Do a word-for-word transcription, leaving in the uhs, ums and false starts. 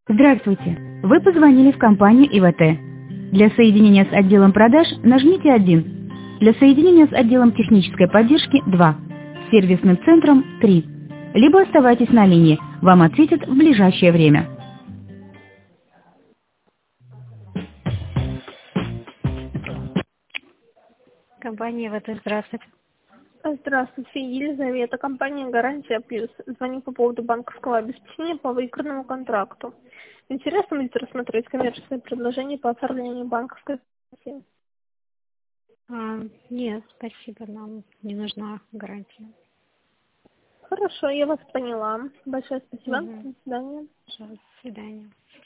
Здравствуйте! Вы позвонили в компанию ИВТ. Для соединения с отделом продаж нажмите один. Для соединения с отделом технической поддержки два. С сервисным центром три. Либо оставайтесь на линии, вам ответят в ближайшее время. Компания ИВТ, здравствуйте. Здравствуйте, Елизавета, компания «Гарантия Плюс». Звоню по поводу банковского обеспечения по выигранному контракту. Интересно будет рассмотреть коммерческое предложение по оформлению банковской гарантии? А, нет, спасибо, нам не нужна гарантия. Хорошо, я вас поняла. Большое спасибо. Угу. До свидания. Пожалуйста, до свидания.